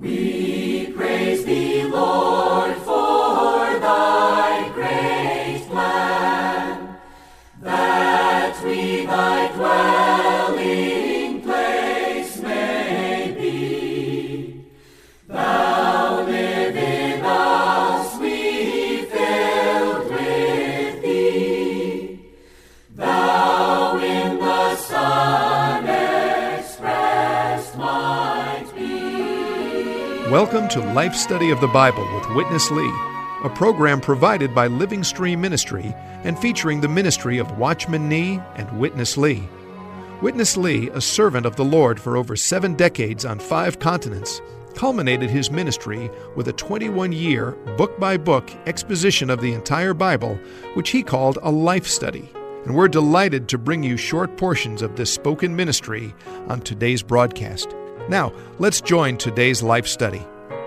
We praise thee, Lord, for thy great plan, that we thy dwelling place may be. Thou live in us, we filled with thee. Thou in the Son expressed might be. Welcome to Life Study of the Bible with Witness Lee, a program provided by Living Stream Ministry and featuring the ministry of Watchman Nee and Witness Lee. Witness Lee, a servant of the Lord for over 7 decades on 5 continents, culminated his ministry with a 21-year, book-by-book exposition of the entire Bible, which he called a life study. And we're delighted to bring you short portions of this spoken ministry on today's broadcast. Now, let's join today's life study.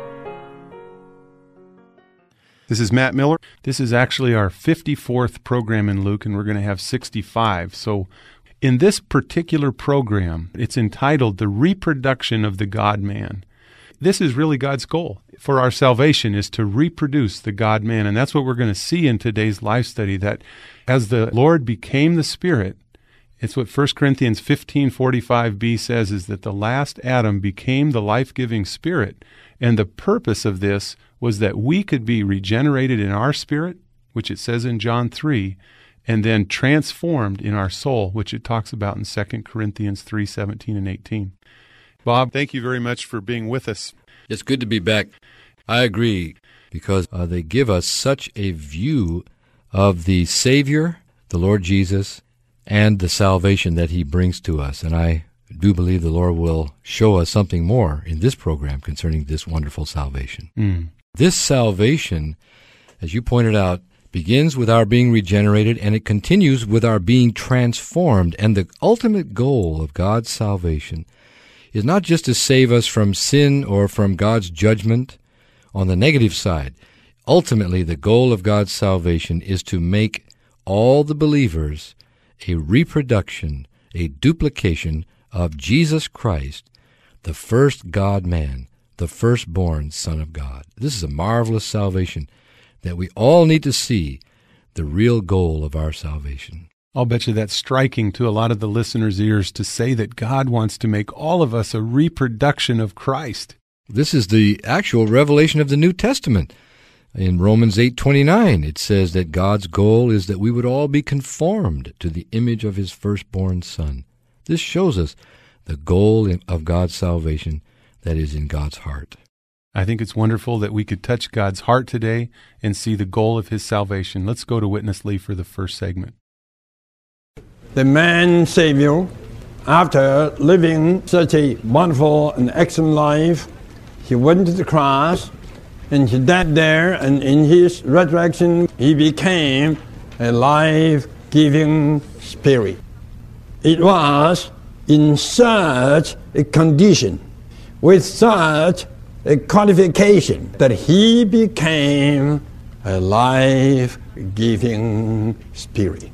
This is Matt Miller. This is actually our 54th program in Luke, and we're going to have 65. So in this particular program, it's entitled The Reproduction of the God-Man. This is really God's goal for our salvation, is to reproduce the God-Man. And that's what we're going to see in today's life study, that as the Lord became the Spirit, it's what 1 Corinthians 15:45b says, is that the last Adam became the life-giving Spirit. And the purpose of this was that we could be regenerated in our spirit, which it says in John 3, and then transformed in our soul, which it talks about in 2 Corinthians 3:17 and 18. Bob, thank you very much for being with us. It's good to be back. I agree, because they give us such a view of the Savior, the Lord Jesus, and the salvation that He brings to us. And I do believe the Lord will show us something more in this program concerning this wonderful salvation. This salvation, as you pointed out, begins with our being regenerated, and it continues with our being transformed. And the ultimate goal of God's salvation is not just to save us from sin or from God's judgment on the negative side. Ultimately, the goal of God's salvation is to make all the believers a reproduction, a duplication of Jesus Christ, the first God-man, the firstborn Son of God. This is a marvelous salvation that we all need to see the real goal of our salvation. I'll bet you that's striking to a lot of the listeners' ears to say that God wants to make all of us a reproduction of Christ. This is the actual revelation of the New Testament. In Romans 8:29, it says that God's goal is that we would all be conformed to the image of His firstborn Son. This shows us the goal of God's salvation that is in God's heart. I think it's wonderful that we could touch God's heart today and see the goal of His salvation. Let's go to Witness Lee for the first segment. The man Savior, after living such a wonderful and excellent life, He went to the cross, and He died there, and in His resurrection, He became a life-giving Spirit. It was in such a condition, with such a qualification, that He became a life-giving Spirit.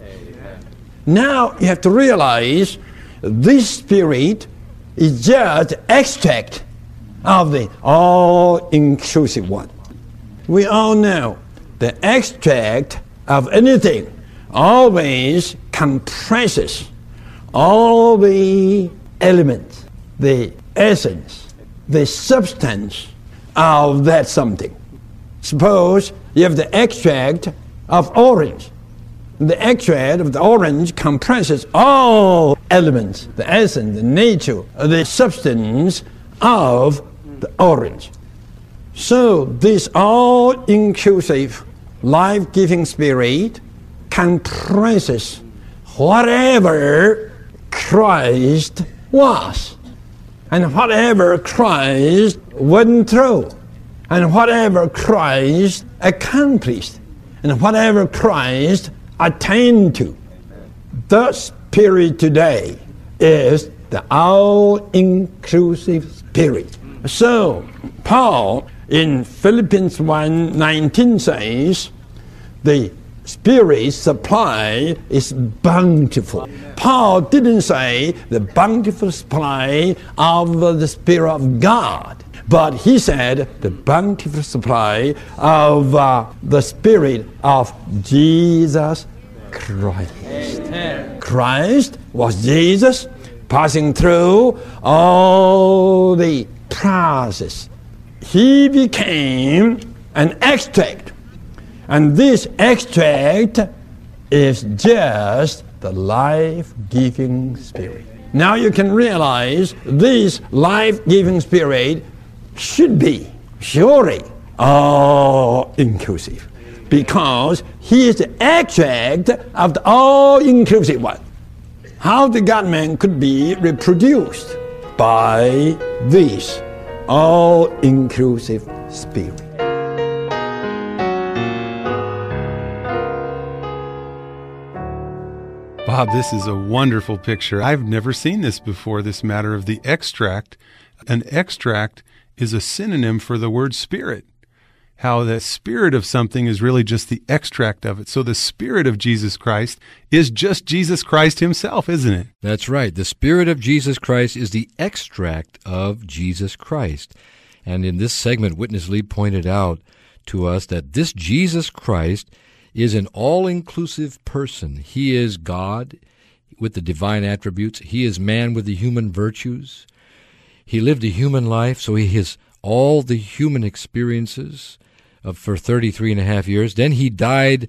Now you have to realize this Spirit is just extract of the all-inclusive one. We all know the extract of anything always compresses all the elements, the essence, the substance of that something. Suppose you have the extract of orange. The extract of the orange compresses all elements, the essence, the nature, the substance of the orange. So this all-inclusive, life-giving Spirit compresses whatever Christ was, and whatever Christ went through, and whatever Christ accomplished, and whatever Christ attained to. The Spirit today is the all-inclusive Spirit. So, Paul in Philippians 1:19 says, the Spirit's supply is bountiful. Paul didn't say the bountiful supply of the Spirit of God, But he said the bountiful supply of the Spirit of Jesus Christ. Christ was Jesus passing through all the process. He became an extract. And this extract is just the life-giving Spirit. Now you can realize this life-giving Spirit should be surely all-inclusive, because he is the extract of the all-inclusive one. How the God-man could be reproduced? By this all-inclusive Spirit. Bob, this is a wonderful picture. I've never seen this before, this matter of the extract. An extract is a synonym for the word spirit. How the spirit of something is really just the extract of it. So the Spirit of Jesus Christ is just Jesus Christ himself, isn't it? That's right. The Spirit of Jesus Christ is the extract of Jesus Christ. And in this segment, Witness Lee pointed out to us that this Jesus Christ is an all-inclusive person. He is God with the divine attributes. He is man with the human virtues. He lived a human life, so he has all the human experiences for 33 and a half years. Then he died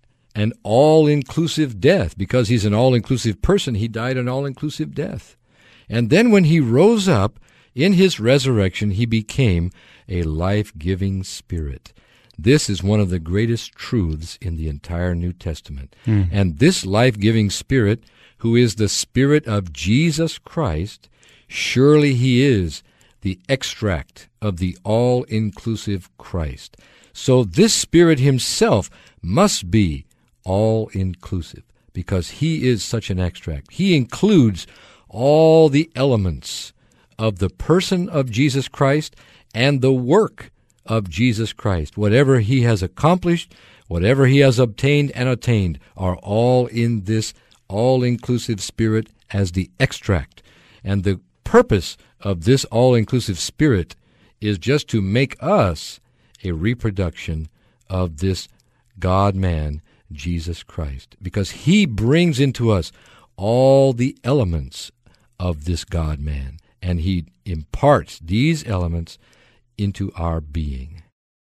an all-inclusive death. Because he's an all-inclusive person, he died an all-inclusive death. And then when he rose up, in his resurrection, he became a life-giving Spirit. This is one of the greatest truths in the entire New Testament. And this life-giving Spirit, who is the Spirit of Jesus Christ, surely he is the extract of the all-inclusive Christ. So this Spirit himself must be all-inclusive, because he is such an extract. He includes all the elements of the person of Jesus Christ and the work of Jesus Christ. Whatever he has accomplished, whatever he has obtained and attained, are all in this all-inclusive Spirit as the extract. And the purpose of this all-inclusive Spirit is just to make us a reproduction of this God-man, Jesus Christ, because he brings into us all the elements of this God-man, and he imparts these elements into our being.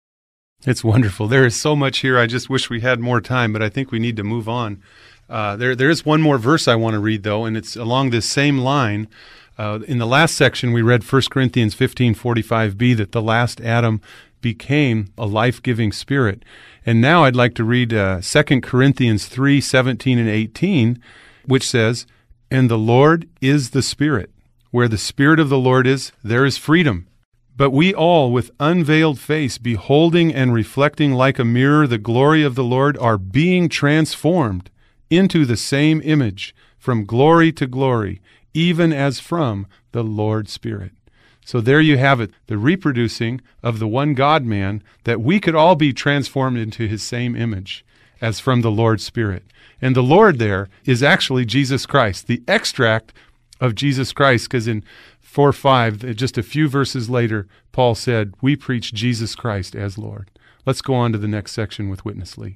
It's wonderful. There is so much here. I just wish we had more time, but I think we need to move on. There is one more verse I want to read, though, and it's along this same line. In the last section, we read 1 Corinthians 15:45b, that the last Adam became a life-giving Spirit. And now I'd like to read 2 Corinthians 3:17 and 18, which says, "And the Lord is the Spirit. Where the Spirit of the Lord is, there is freedom. But we all, with unveiled face, beholding and reflecting like a mirror the glory of the Lord, are being transformed into the same image, from glory to glory, even as from the Lord Spirit." So there you have it, the reproducing of the one God-man, that we could all be transformed into his same image, as from the Lord Spirit. And the Lord there is actually Jesus Christ, the extract of Jesus Christ, because in 4:5, just a few verses later, Paul said, "We preach Jesus Christ as Lord." Let's go on to the next section with Witness Lee.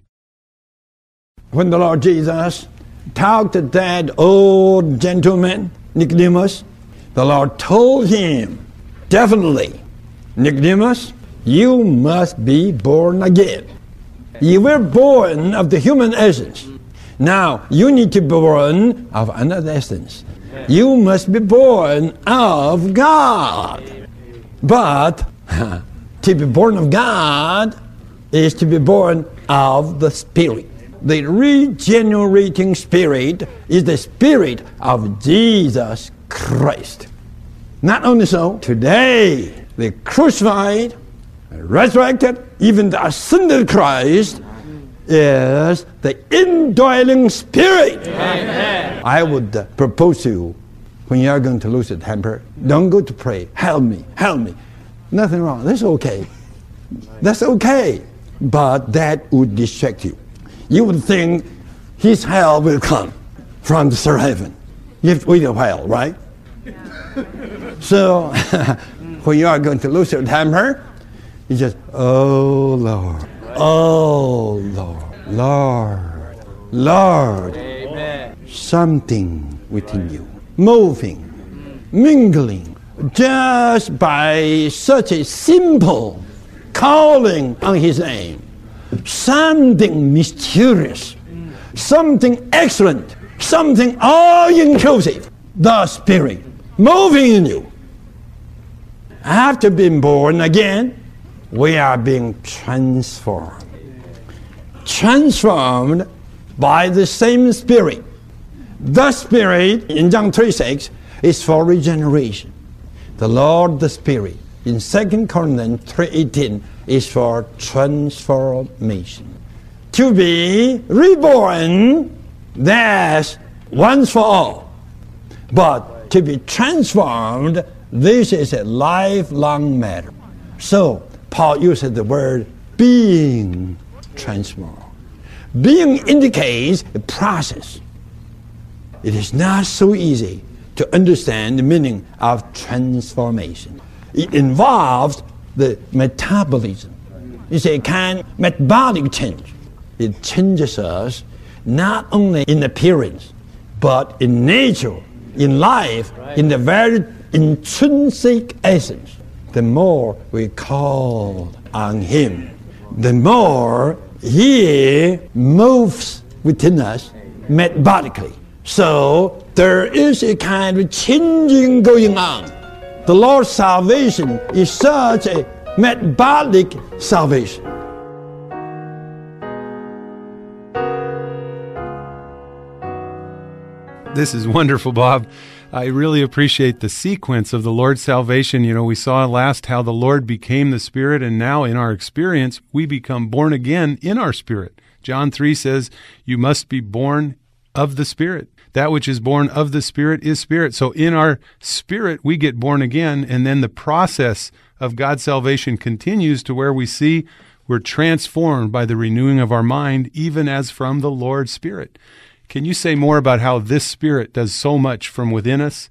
When the Lord Jesus talked to that old gentleman, Nicodemus, the Lord told him, definitely, "Nicodemus, you must be born again. You were born of the human essence. Now, you need to be born of another essence. You must be born of God." But to be born of God is to be born of the Spirit. The regenerating Spirit is the Spirit of Jesus Christ. Not only so, today, the crucified, resurrected, even the ascended Christ is the indwelling Spirit. Amen. I would propose to you, when you are going to lose a temper, don't go to pray, "Help me, help me." Nothing wrong. That's okay. That's okay. But that would distract you. You would think his help will come from the third heaven. You have to wait a while, right? So When you are going to lose your temper, you just, oh Lord, oh Lord, Lord, Lord. Amen. Something within you, moving, mingling, just by such a simple calling on His name. Something mysterious, something excellent, something all-inclusive, the Spirit moving in you. After being born again, we are being transformed. Transformed by the same Spirit. The Spirit, in John 3:6, is for regeneration. The Lord, the Spirit, in 2 Corinthians 3:18, is for transformation. To be reborn, that's once for all. But to be transformed, this is a lifelong matter. So, Paul uses the word being transformed. Being indicates a process. It is not so easy to understand the meaning of transformation. It involves the metabolism. It's a kind of metabolic change. It changes us not only in appearance, but in nature, in life, in the very intrinsic essence. The more we call on Him, the more He moves within us metabolically. So there is a kind of changing going on. The Lord's salvation is such a metabolic salvation. This is wonderful, Bob. I really appreciate the sequence of the Lord's salvation. You know, we saw last how the Lord became the Spirit, and now in our experience, we become born again in our spirit. John 3 says, you must be born of the Spirit. That which is born of the Spirit is spirit. So in our spirit, we get born again, and then the process of God's salvation continues to where we see we're transformed by the renewing of our mind, even as from the Lord's Spirit. Can you say more about how this Spirit does so much from within us?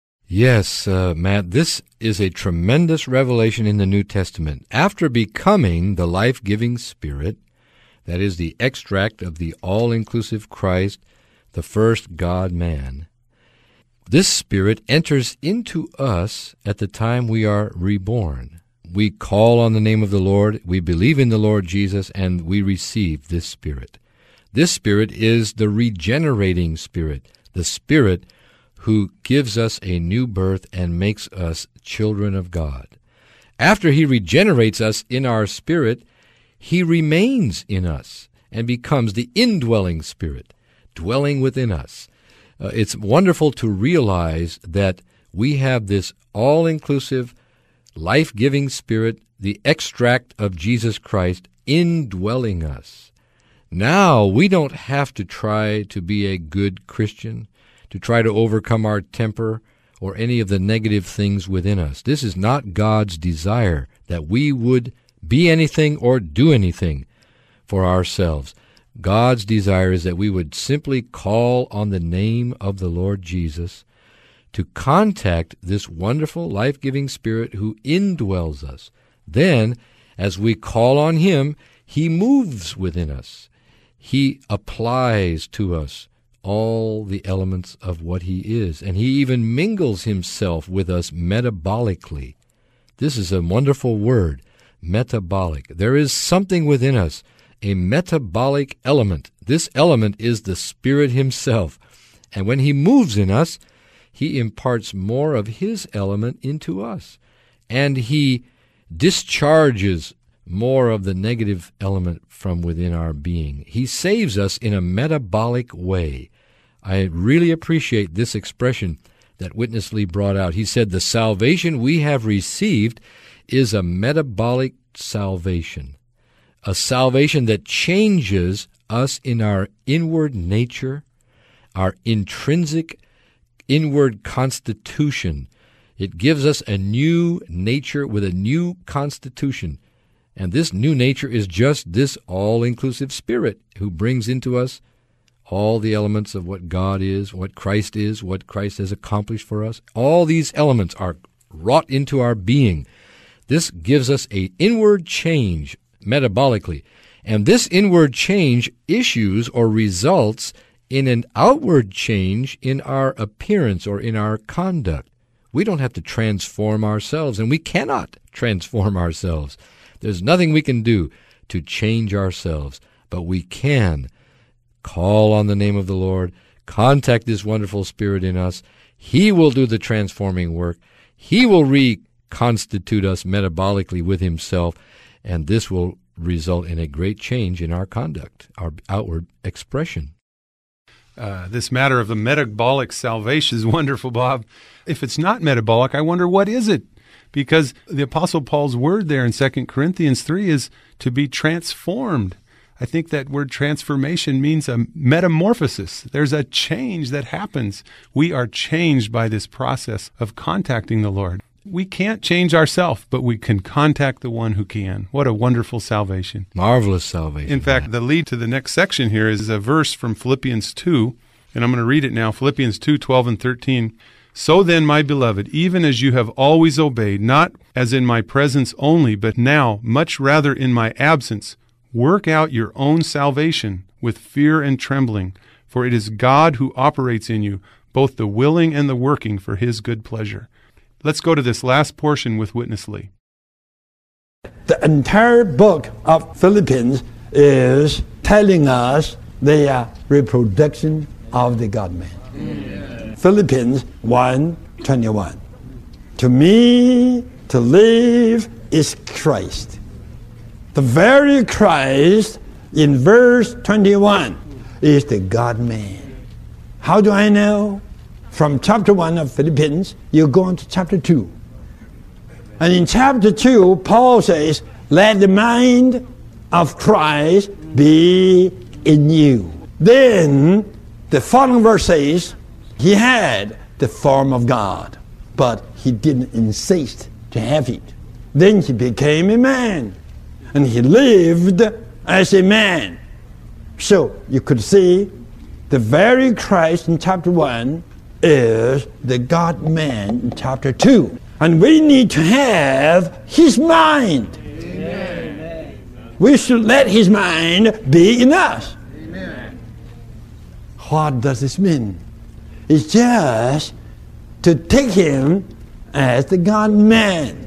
Yes, Matt, this is a tremendous revelation in the New Testament. After becoming the life-giving Spirit, that is the extract of the all-inclusive Christ, the first God-man, this Spirit enters into us at the time we are reborn. We call on the name of the Lord, we believe in the Lord Jesus, and we receive this Spirit. This Spirit is the regenerating Spirit, the Spirit who gives us a new birth and makes us children of God. After He regenerates us in our spirit, He remains in us and becomes the indwelling Spirit, dwelling within us. It's wonderful to realize that we have this all-inclusive, life-giving Spirit, the extract of Jesus Christ, indwelling us. Now, we don't have to try to be a good Christian, to try to overcome our temper or any of the negative things within us. This is not God's desire, that we would be anything or do anything for ourselves. God's desire is that we would simply call on the name of the Lord Jesus to contact this wonderful, life-giving Spirit who indwells us. Then, as we call on Him, He moves within us. He applies to us all the elements of what He is, and He even mingles Himself with us metabolically. This is a wonderful word, metabolic. There is something within us, a metabolic element. This element is the Spirit Himself, and when He moves in us, He imparts more of His element into us, and He discharges more of the negative element from within our being. He saves us in a metabolic way. I really appreciate this expression that Witness Lee brought out. He said, the salvation we have received is a metabolic salvation, a salvation that changes us in our inward nature, our intrinsic inward constitution. It gives us a new nature with a new constitution. And this new nature is just this all-inclusive Spirit who brings into us all the elements of what God is, what Christ has accomplished for us. All these elements are wrought into our being. This gives us an inward change metabolically. And this inward change issues or results in an outward change in our appearance or in our conduct. We don't have to transform ourselves, and we cannot transform ourselves. There's nothing we can do to change ourselves, but we can call on the name of the Lord, contact this wonderful Spirit in us. He will do the transforming work. He will reconstitute us metabolically with Himself, and this will result in a great change in our conduct, our outward expression. This matter of the metabolic salvation is wonderful, Bob. If it's not metabolic, I wonder what is it? Because the Apostle Paul's word there in 2 Corinthians 3 is to be transformed. I think that word transformation means a metamorphosis. There's a change that happens. We are changed by this process of contacting the Lord. We can't change ourselves, but we can contact the one who can. What a wonderful salvation. Marvelous salvation. In fact, the lead to the next section here is a verse from Philippians 2, and I'm going to read it now, Philippians 2, 12 and 13. So then, my beloved, even as you have always obeyed, not as in my presence only, but now, much rather in my absence, work out your own salvation with fear and trembling, for it is God who operates in you, both the willing and the working for His good pleasure. Let's go to this last portion with Witness Lee. The entire book of Philippians is telling us the reproduction of the God-man. Yeah. Philippians 1:21. To me, to live is Christ. The very Christ in verse 21 is the God-man. How do I know? From chapter 1 of Philippians, you go on to chapter 2. And in chapter 2, Paul says, let the mind of Christ be in you. Then, the following verse says, he had the form of God, but he didn't insist to have it. Then he became a man, and he lived as a man. So, you could see, the very Christ in chapter 1 is the God-man in chapter 2. And we need to have His mind. Amen. We should let His mind be in us. Amen. What does this mean? It's just to take Him as the God-man.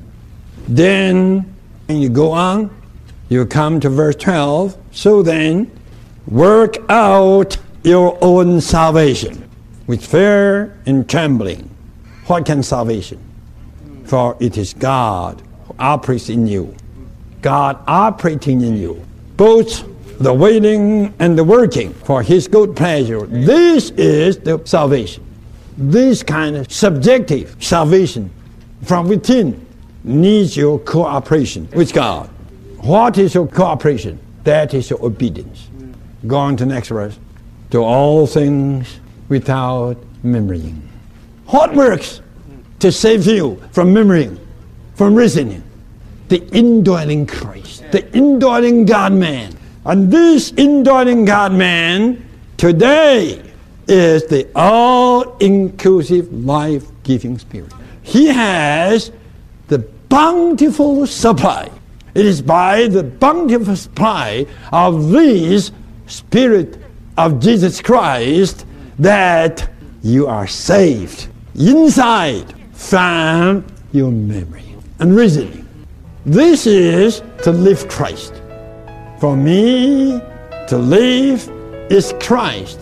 Then, when you go on, you come to verse 12. So then, work out your own salvation with fear and trembling. What can salvation? For it is God who operates in you. God operating in you. Both the willing and the working for His good pleasure. This is the salvation. This kind of subjective salvation from within needs your cooperation with God. What is your cooperation? That is your obedience. Go on to the next verse. To all things without murmuring. What works to save you from murmuring, from reasoning? The indwelling Christ, the indwelling God-man. And this indwelling God-man today is the all-inclusive, life-giving Spirit. He has the bountiful supply. It is by the bountiful supply of this Spirit of Jesus Christ that you are saved inside from your memory and reasoning. This is to live Christ. For me, to live is Christ.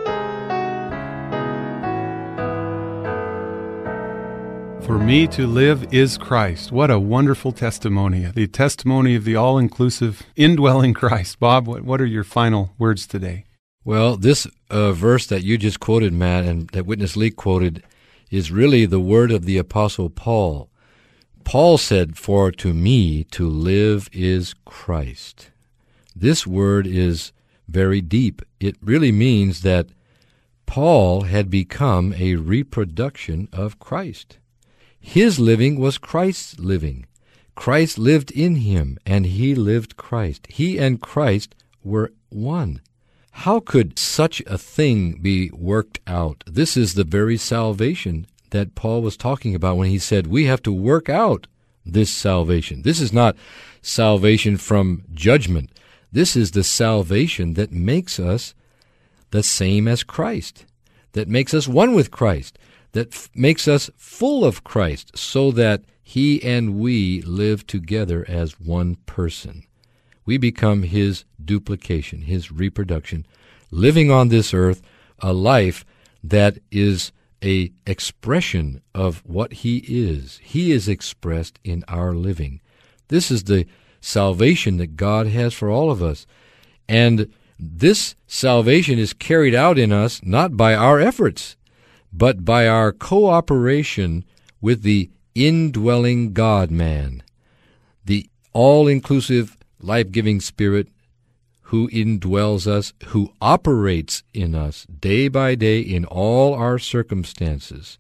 For me to live is Christ. What a wonderful testimony. The testimony of the all-inclusive, indwelling Christ. Bob, what are your final words today? Well, this verse that you just quoted, Matt, and that Witness Lee quoted, is really the word of the Apostle Paul. Paul said, for to me to live is Christ. This word is very deep. It really means that Paul had become a reproduction of Christ. His living was Christ's living. Christ lived in him, and he lived Christ. He and Christ were one. How could such a thing be worked out? This is the very salvation that Paul was talking about when he said we have to work out this salvation. This is not salvation from judgment. This is the salvation that makes us the same as Christ, that makes us one with Christ, that makes us full of Christ, so that he and we live together as one person. We become his duplication, his reproduction, living on this earth a life that is a expression of what he is. He is expressed in our living. This is the salvation that God has for all of us. And this salvation is carried out in us not by our efforts, but by our cooperation with the indwelling God-man, the all-inclusive, life-giving Spirit who indwells us, who operates in us day by day in all our circumstances.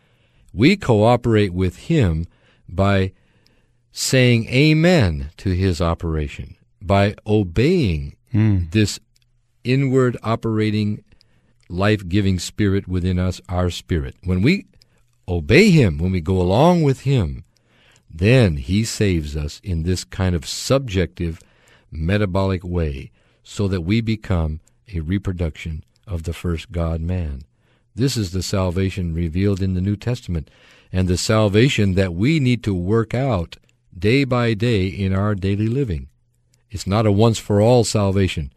We cooperate with him by saying amen to his operation, by obeying this inward operating, life-giving Spirit within us, our spirit. When we obey him, when we go along with him, then he saves us in this kind of subjective, metabolic way, so that we become a reproduction of the first God-man. This is the salvation revealed in the New Testament, and the salvation that we need to work out day by day in our daily living. It's not a once-for-all salvation.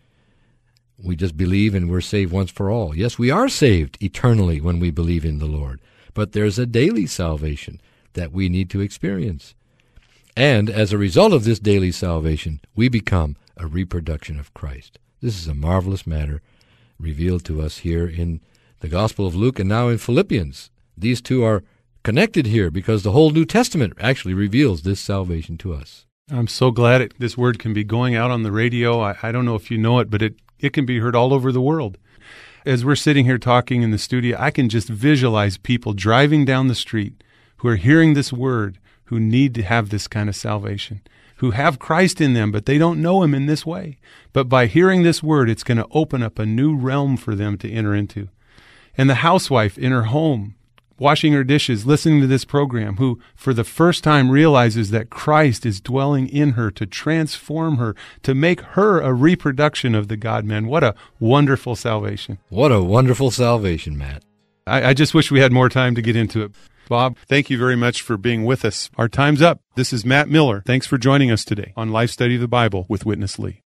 We just believe and we're saved once for all. Yes, we are saved eternally when we believe in the Lord, but there's a daily salvation that we need to experience. And as a result of this daily salvation, we become a reproduction of Christ. This is a marvelous matter revealed to us here in the Gospel of Luke and now in Philippians. These two are connected here because the whole New Testament actually reveals this salvation to us. I'm so glad this word can be going out on the radio. I don't know if you know it, but it can be heard all over the world. As we're sitting here talking in the studio, I can just visualize people driving down the street who are hearing this word, who need to have this kind of salvation, who have Christ in them, but they don't know him in this way. But by hearing this word, it's going to open up a new realm for them to enter into. And the housewife in her home, washing her dishes, listening to this program, who for the first time realizes that Christ is dwelling in her to transform her, to make her a reproduction of the God-man. What a wonderful salvation. What a wonderful salvation, Matt. I just wish we had more time to get into it. Bob, thank you very much for being with us. Our time's up. This is Matt Miller. Thanks for joining us today on Life Study of the Bible with Witness Lee.